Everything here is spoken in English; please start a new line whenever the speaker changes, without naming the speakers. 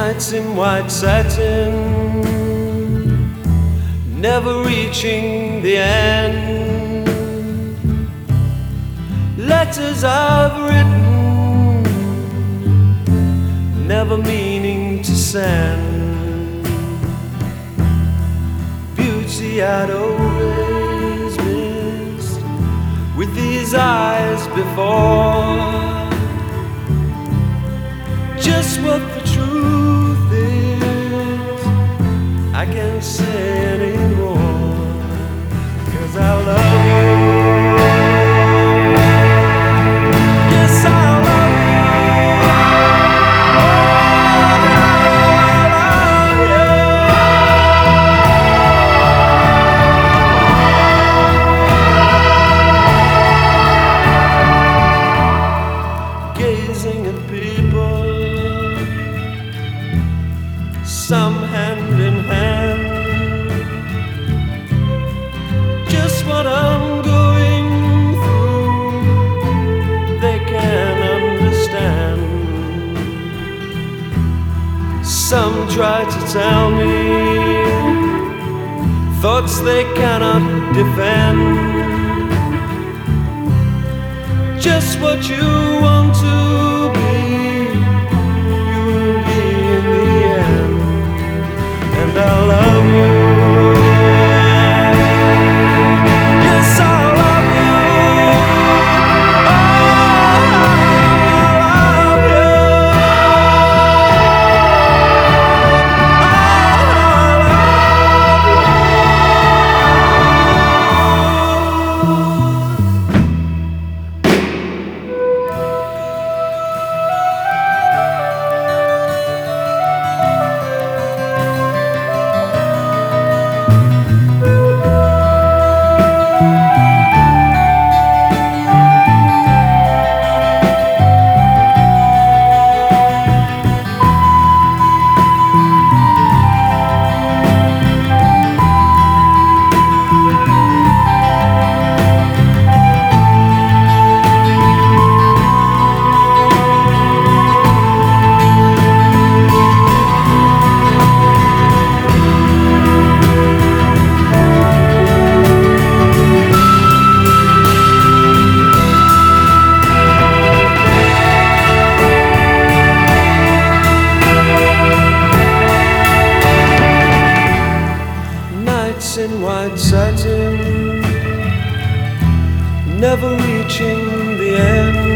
Nights in white satin, never reaching the end. Letters I've written, never meaning to send. Beauty I'd always missed with these eyes before. Just what the truth is, I can't say anymore, 'cause I love you. Yes, I love you. Oh, I love you. Gazing at people, some hand in hand, just what I'm going through, they can understand. Some try to tell me thoughts they cannot defend. Just what you want to be, you'll be in the end. And I love you. Yes, I love you. Oh, I love you. In white satin, never reaching the end.